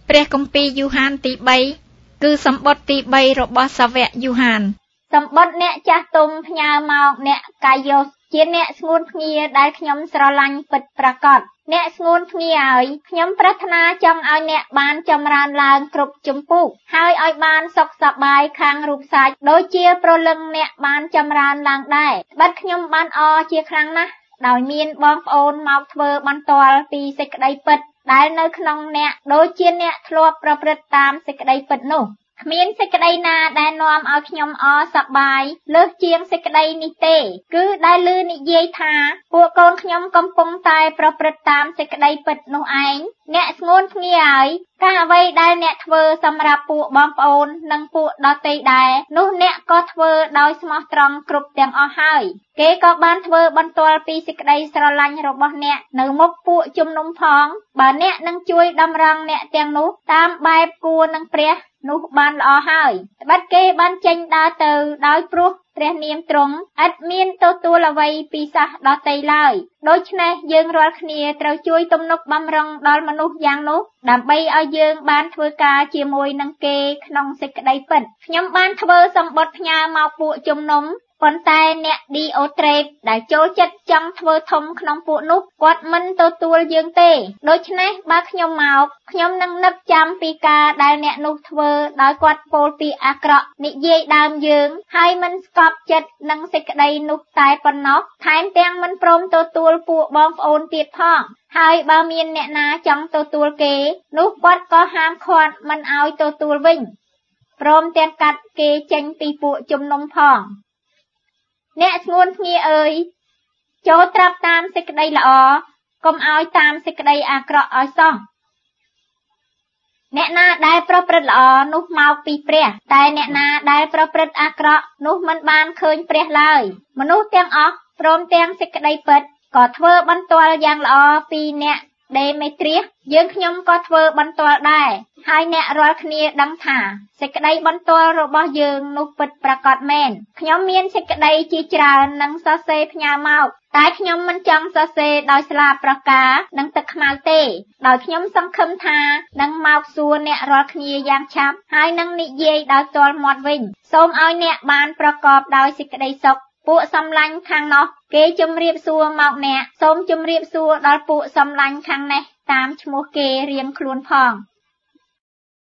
ព្រះគម្ពីរយូហានទី3គឺសម្បត្តិទី3របស់សាវកយូហានសម្បត្តិអ្នកចាស់ទុំផ្ញើមកអ្នកកាយ៉ូសជាអ្នកស្ងួនភ្ងាដែលខ្ញុំស្រឡាញ់ពិតប្រាកដអ្នកស្ងួនភ្ងាហើយខ្ញុំប្រាថ្នាចង់ឲ្យអ្នកបានចម្រើនឡើងគ្រប់ជំពូកហើយឲ្យបានសុខសប្បាយខាងរូបសាច់ដូចជាប្រលឹងអ្នកបានចម្រើនឡើងដែរបាត់ខ្ញុំបានអរជាខ្លាំងណាស់ដោយមានបងប្អូនមកធ្វើបន្ទាល់ពីសេចក្តីពិតដែលនៅក្នុងអ្នកដូចជាអ្នកធ្លាប់ប្រព្រឹត្តតាមសេចក្តីពិតនោះគ្មានសេចក្តីណាដែលនាំឲ្យខ្ញុំអរសប្បាយលើសជាងសេចក្តីនេះទេគឺដែលឮនិយាយថាពួកកូនខ្ញុំកំពុងតែប្រព្រឹត្តតាមសេចក្តីពិតនោះឯងអ្នកស្ងួនភ្ងាហើយការអ្វីដែលអ្នកធ្វើសម្រាប់ពួកបងប្អូននិងពួកដទៃដែរនោះអ្នកក៏ធ្វើដោយស្មោះត្រង់គ្រប់ទាំងអស់ហើយគេក៏បានធ្វើបន្ទាល់ពីសេចក្តីស្រឡាញ់របស់អ្នកនៅមុខពួកជំនុំផងបើអ្នកនឹងជួយតម្រង់អ្នកទាំងនោះតាមបែបគួរនឹងព្រះនោះបានល្អហើយត្បិតគេបានចេញដើរទៅដោយព្រោះព្រះនាមទ្រង់ឥតមានទទួលអ្វីពីសាសដទៃឡើយដូច្នេះយើងរាល់គ្នាត្រូវជួយទំនុកបម្រុងដល់មនុស្សយ៉ាងនោះដើម្បីឲ្យយើងបានធ្វើការជាមួយនឹងគេក្នុងសេចក្តីពិតខ្ញុំបានធ្វើសម្បត្តិផ្ញើមកពួកជំនុំប៉ុន្តែអ្នកឌីអូត្រេតដែលចូលចិត្តចង់ធ្វើធំក្នុងពួកនោះគាត់មិនទទួលយើងទេដូច្នេះបើខ្ញុំមកខ្ញុំនឹងនឹកចាំពីការដែលអ្នកនោះធ្វើដោយគាត់ពោលពីអាក្រក់និយាយដើមយើងហើយមិនស្កប់ចិត្តនឹងសេចក្តីនោះតែប៉ុណ្ណោះថែមទាំងមិនព្រមទទួលពួកបងប្អូនទៀតផងហើយបើមានអ្នកណាចង់ទទួលគេនោះគាត់ក៏ហាមឃាត់មិនឲ្យទទួលវិញព្រមទាំងកាត់គេចេញពីពួកជំនុំផងអ្នកស្ងួនភ្ងាអើយចូលត្រាប់តាមសេចក្តីល្អកុំឲ្យតាមសេចក្តីអាក្រក់ឲ្យសោះអ្នកណាដែលប្រព្រឹត្តល្អនោះមកពីព្រះតែអ្នកណាដែលប្រព្រឹត្តអាក្រក់នោះមិនបានឃើញព្រះឡើយមនុស្សទាំងអស់ព្រមទាំងសេចក្តីពិតក៏ធ្វើបន្ទាល់យ៉ាងល្អពីអ្នកដេមេត្រៀសយើងខ្ញុំក៏ធ្វើបន្ទាល់ដែរហើយអ្នករាល់គ្នាដឹងថាសេចក្តីបន្ទាល់របស់យើងនោះពិតប្រាកដមែនខ្ញុំមានសេចក្តីជាច្រើននឹងសរសេរផ្ញើមកតែខ្ញុំមិនចង់សរសេរដោយស្លាបប្រកានិងទឹកខ្មៅទេដោយខ្ញុំសង្ឃឹមថានឹងមកសួរអ្នករាល់គ្នាយ៉ាងឆាប់ហើយនឹងនិយាយដោយផ្ទាល់មាត់វិញសូមឲ្យអ្នកបានប្រកបដោយសេចក្តីសុខពួកសំឡាញ់ខាងនោះគេជំរាបសួរមកអ្នកសូមជំរាបសួរដល់ពួកសំឡាញ់ខាងនេះតាមឈ្មោះគេរៀងខ្លួនផង